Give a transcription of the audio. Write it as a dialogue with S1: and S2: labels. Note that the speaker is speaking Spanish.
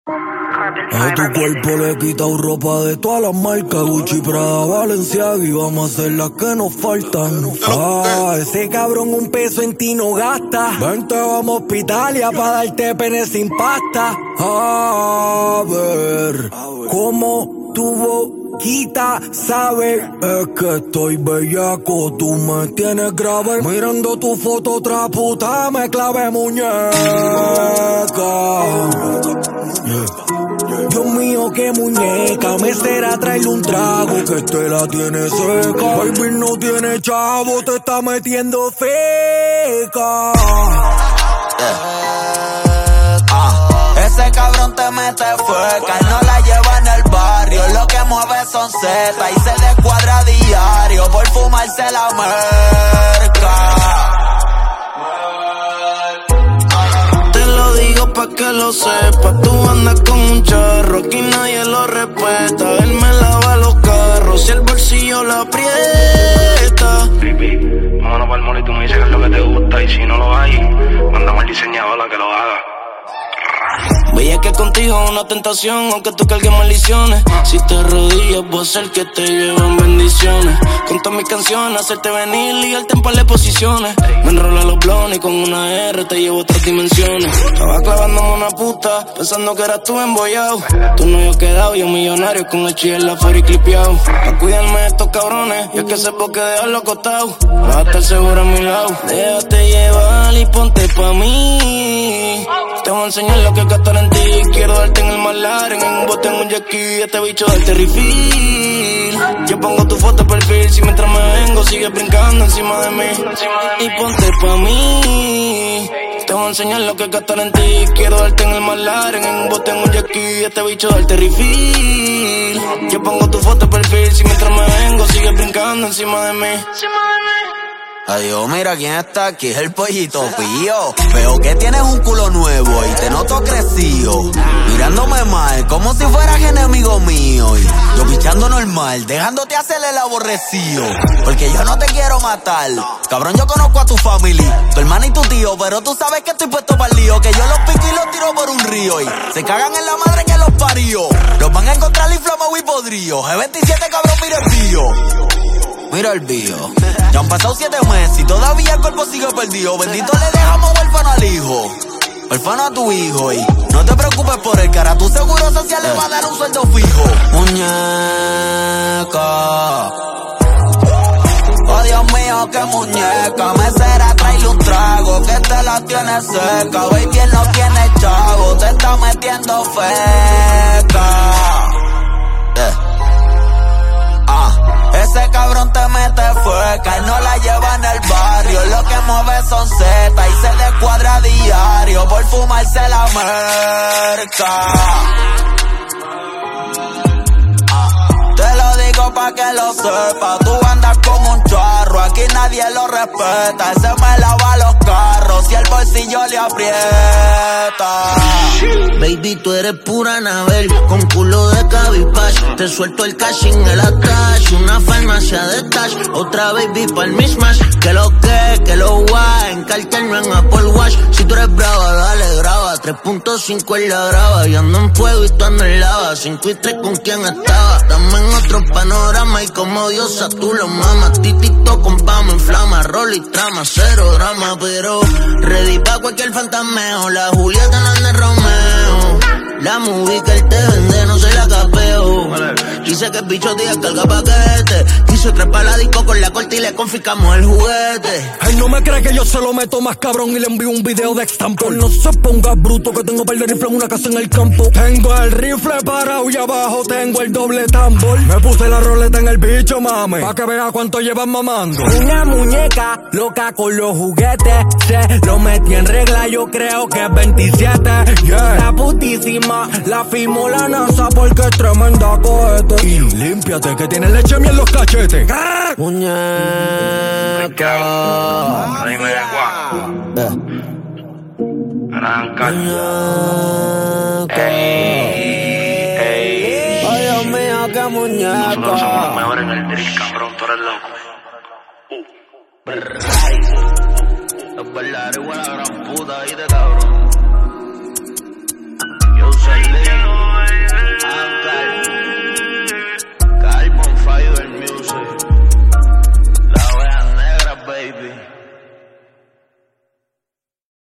S1: A tu cuerpo le he quitado ropa de todas las marcas, Gucci, Prada, Balenciaga, y vamos a hacer las que nos faltan. Ese cabrón un peso en ti no gasta. Vente, vamos a Hospitalia pa' darte pene sin pasta. A ver, cómo tu boquita sabe. Es que estoy bellaco, tú me tienes grave. Mirando tu foto, otra puta me clave muñeca. Dios mío, qué muñeca, mesera, tráele un trago que este la tiene seca. Baby no tiene chavo, te está metiendo feca.
S2: Ese cabrón te mete fueca, él no la lleva en el barrio, lo que mueve son setas y se descuadra a diario por fumarse la merca.
S3: Pa' que lo sepas, tú andas con un charro, aquí nadie lo respeta. Él me lava los carros, si el bolsillo lo aprieta.
S4: Baby, vámonos pa'l mall y tú me dices qué es lo que te gusta. Y si no lo hay, mándame al diseñador a que lo haga.
S3: Veía que contigo es una tentación, aunque tú cargues maldiciones. Si te arrodillas, voy a hacer que te lleven bendiciones. Con todas mis canciones, hacerte venir, ligarte en par de posiciones. Me enrola los blones y con una R te llevo a otras dimensiones. Estaba clavándome una puta, pensando que eras tú embollado. Tú no yo quedado, yo millonario con el chile en la fuera y clipeado. Pa' cuidarme de estos cabrones, y es que sepo que dejarlo acostado. Vas a estar seguro a mi lado. Déjate llevar y ponte pa' mí. Te voy a enseñar lo que es gastar en ti. Quiero darte en el McLaren, en un bote, en un jet ski. Este bicho darte refill. Yo pongo tu foto de perfil. Si mientras me vengo sigues brincando encima de mí. Y ponte pa' mí. Te voy a enseñar lo que es gastar en ti. Quiero darte en el McLaren, en un bote, en un jet ski. Este bicho darte refill. Yo pongo tu foto de perfil. Si mientras me vengo sigues brincando encima de mí.
S2: Adiós, mira quién está aquí, es el pollito pío. Veo que tienes un culo nuevo y te noto crecido. Mirándome mal, como si fueras enemigo mío. Y yo pichando normal, dejándote hacer el aborrecido. Porque yo no te quiero matar. Cabrón, yo conozco a tu familia, tu hermana y tu tío. Pero tú sabes que estoy puesto para el lío. Que yo los pico y los tiro por un río. Y se cagan en la madre que los parió. Los van a encontrar inflamados y podridos. G27, cabrón, mira el bio. Mira el bio. Ya han pasado 7 meses y todavía el cuerpo sigue perdido. Bendito le dejamos huérfano al hijo, huérfano a tu hijo. Y no te preocupes por el cara, tu seguro social le va a dar un sueldo fijo. Muñeca, oh Dios mío, qué muñeca. Mesera, tráele un trago que te la tiene seca. Baby, él no tiene chavo, te está metiendo feca. Ese cabrón te mete fueca, él no la lleva en el barrio, lo que mueve son setas y se descuadra a diario por fumarse la merca. Te lo digo pa' que lo sepa, tú andas como un charro, aquí nadie lo respeta. Ese me lava los carros si el bolsillo le aprieta.
S3: Baby, tú eres pura Anabel, con culo de Cabify. Te suelto el cash en el attach, una farmacia de Tash. Otra baby pa'l mismatch, que lo guay. En cartel no en Apple Watch. Si tú eres brava, dale graba. 3.5 en la grava, y ando en fuego y tú andas en lava. 5 y 3 con quien estaba. Dame en otro panorama y como diosa tú lo mamas. Titito con me inflama, rol y trama, cero drama. Pero ready pa' cualquier fantasmeo. La Julieta no anda en Romeo. La movie que él te vende, no se la capeo. Dice que el bicho te carga paquete. Quiso trepar la disco con la corte y le confiscamos el juguete.
S1: Ay, no me cree que yo se lo meto más cabrón y le envío un video de extampo. No se ponga bruto que tengo par de rifle en una casa en el campo. Tengo el rifle parado y abajo tengo el doble tambor. Me puse la roleta en el bicho, mame, pa' que vea cuánto llevan mamando. Una muñeca loca con los juguetes. Se lo metí en regla, yo creo que es 27. Yeah. La putísima, la firmó la NASA porque es tremenda cohete. Y límpiate que tiene leche miel en los cachetes.
S3: Muñeca.
S4: Dime de cuá. Arranca.
S3: Ay, Dios mío, qué muñeca.
S4: Nosotros somos los mejores en el drill, cabrón, tú eres loco. Los verdaderos igual a la gran puta, ¿viste, cabrón?